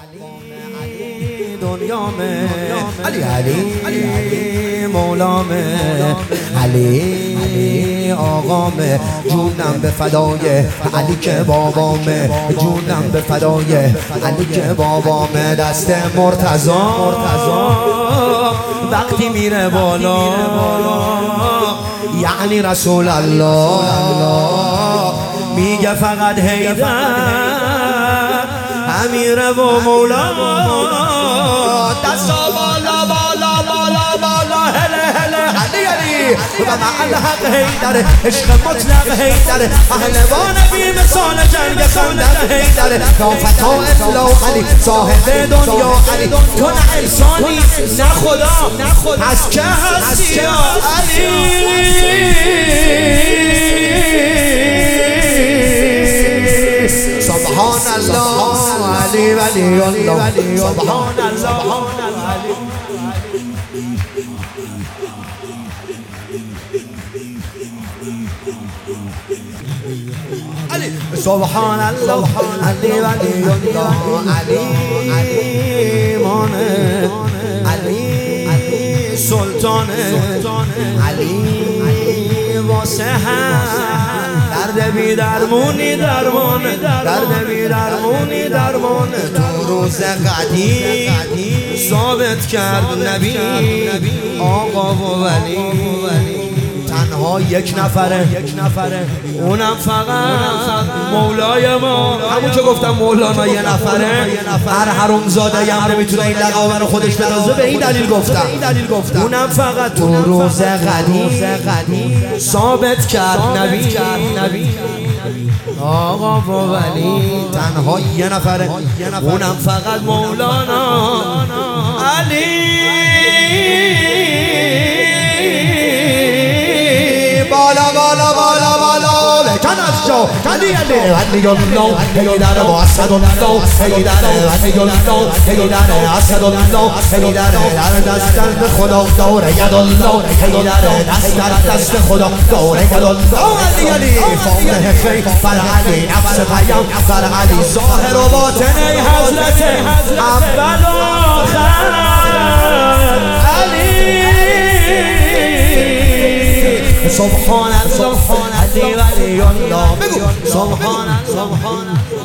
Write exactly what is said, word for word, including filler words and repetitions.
دنیامه علی علی مولامه علی آقامه جونم به فدای علی که بابامه جونم به فدای علی که بابامه دست مرتضی وقتی میره بالا یعنی رسول الله میگه فقط حیدر امیره و مولا دستا بالا بالا بالا بالا هله هله علی علی و مع الحق حیدر عشق مطلق حیدر پهلوان بی مثال جنگ خندق حیدر تا فتا افلا علی صاحب دنیا علی تو نه انسانی نه خدا از که هستی یا علی سبحان الله علی ولی الله سبحان الله علی سبحان الله علی ولی الله علی مانه علی سلطان علی واسه درد بی درمونی درمان درد بی درمونی درمان تو روز قدیم ثابت کرد نبی آقا و ولی تنها یک نفره اونم فقط مولای ما همون که گفتم مولانا یه نفره هر حرومزاده ی هم نمیتونه این لقب رو خودش بنازه به این دلیل گفتم اونم فقط تو روز قدیم ثابت کرد نبی آقا و ولی تنها یه نفره اونم فقط مولانا علی بالا بالا بالا بالا بکن از جا علی علی علی الله حیدر با اسد الله حیدر علی الله حیدر اسد الله حیدر در دست دست خدا دور ید الله حیدر دست در دست خدا دور ید الله علی علی فاطمه خی بر علی نفس پیام بر علی ظاهر و باطن ای حضرت اول و آخر علی سبحان الله علی ولی الله بگو سبحان الله